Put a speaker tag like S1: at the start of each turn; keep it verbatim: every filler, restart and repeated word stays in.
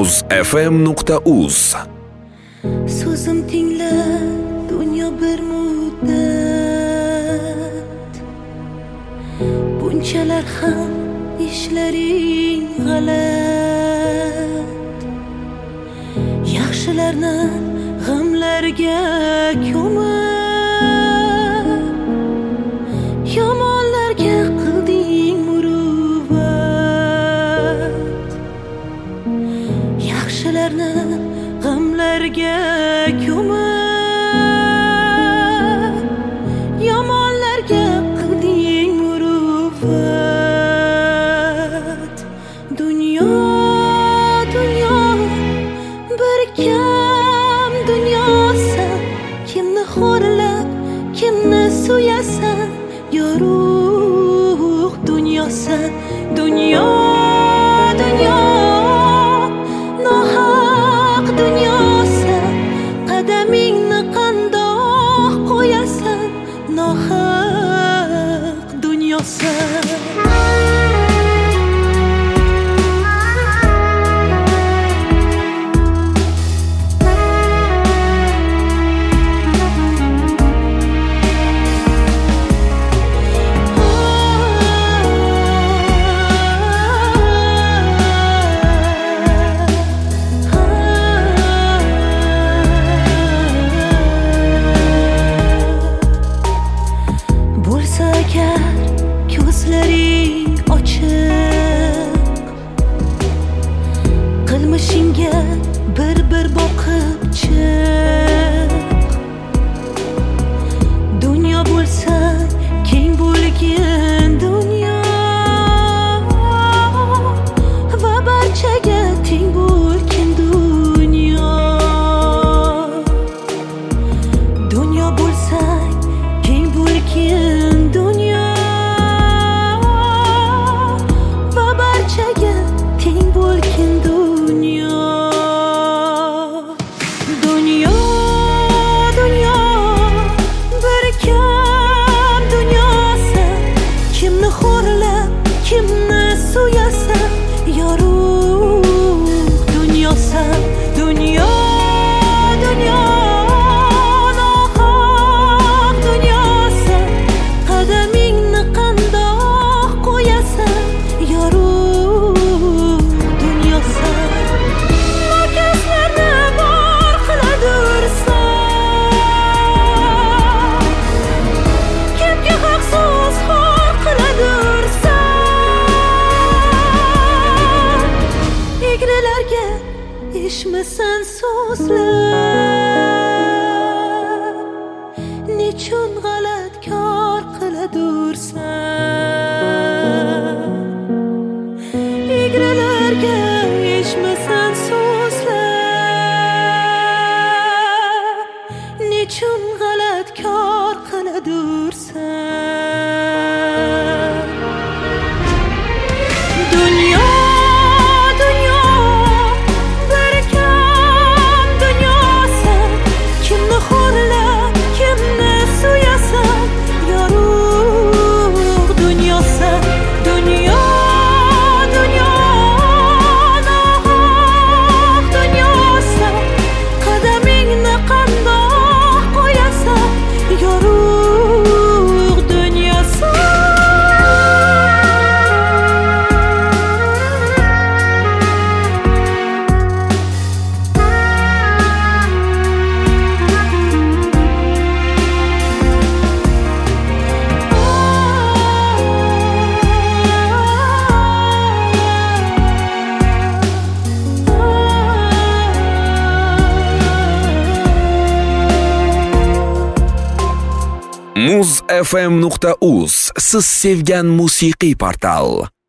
S1: muz f m nuqta uz.
S2: So'zim tingla dunyo bir muddat, bunchalar ham ishlaring g'alat. Yaxshilarni g'amlarga ko'mib, yomonlarga qilding muruvvat. Yaxshilarni g'amlarga ko'mib, yomonlarga qilding muruvvat. Dunyo, dunyo, bir kam dunyosan, kimni xo'rlab, kimni suyasan, yorug' dunyosan. Dunyo, dunyo, nohaq dunyosan, qadamingni qandoq qo'yasan, nohaq dunyosan. Ko'zlaring ochiq, qilmishingga bir-bir boqib chiq. Dunyo bo'lsa keng bo'lgin dunyo, va barchaga teng bo'lgin dunyo. Dunyo bo'lsa keng bo'lgin dunyo, teng bo'lgin dunyo. Dunyo, dunyo, bir kam dunyosan, kimni xo'rlab, kimni suyasan, yorug' dunyosan. Dunyo, dunyo, nohaq dunyosan, qadamingni qandoq qo'yasan, yorug' eshitmasan so'zlar, nechun g'alat kor qiladursan. Egrilarga eshitmasan so'zlar, nechun g'alat kor qiladursan. Dunyo, xo'rlab, kimni suyasan, yorug' dunyosan. Dunyo, dunyo, nohaq dunyosan, qadamingni qandoq qo'yasan, yorug' dunyosan.
S1: muz f m nuqta uz siz sevgan musiqiy portal.